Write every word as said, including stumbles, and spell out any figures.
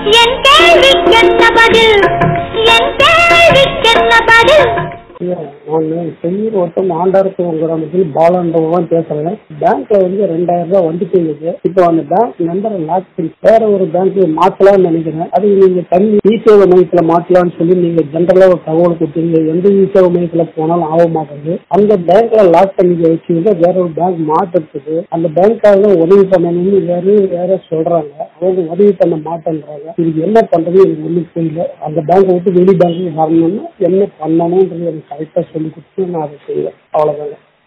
என் கேள்விக்கென்ன பதில் என் கேள்விக்கென்ன பதில் நான் செஞ்சூர் வட்டம் ஆண்டாரத்து கிராமத்தில் பாலாண்டவன் பேசுறேன். பேங்க்ல வந்து ரெண்டாயிரம் ரூபாய் வந்துட்டு இருந்துச்சு. இப்போ அந்த பேங்க் நம்பரை லாக் பண்ணி வேற ஒரு பேங்க்ல மாத்தலாம்னு நினைக்கிறேன். அது நீங்க தனி இசேவை மையத்துல மாத்தலாம்னு சொல்லி நீங்க ஜென்ரலா ஒரு தகவல் கொடுத்தீங்க. எந்த இசேவை மையத்துல போனாலும் ஆக மாட்டேங்குது. அந்த பேங்க்ல லாக் பண்ணி வச்சுக்கிட்டு வேற ஒரு பேங்க் மாத்துறதுக்கு அந்த பேங்க்காக உதவி பண்ணணும்னு வேற வேற சொல்றாங்க. அவங்க உதவி பண்ண மாட்டேன்றாங்க. இதுக்கு என்ன பண்றது எனக்கு ஒன்றும் புரியல. அந்த பேங்கை விட்டு வெளி பேங்க்கு வரணும்னா என்ன பண்ணணும்ன்றது எனக்கு கரெக்டா சொல்லி கொடுத்து நான் அதை செய்வேன். அவ்வளவுதாங்க.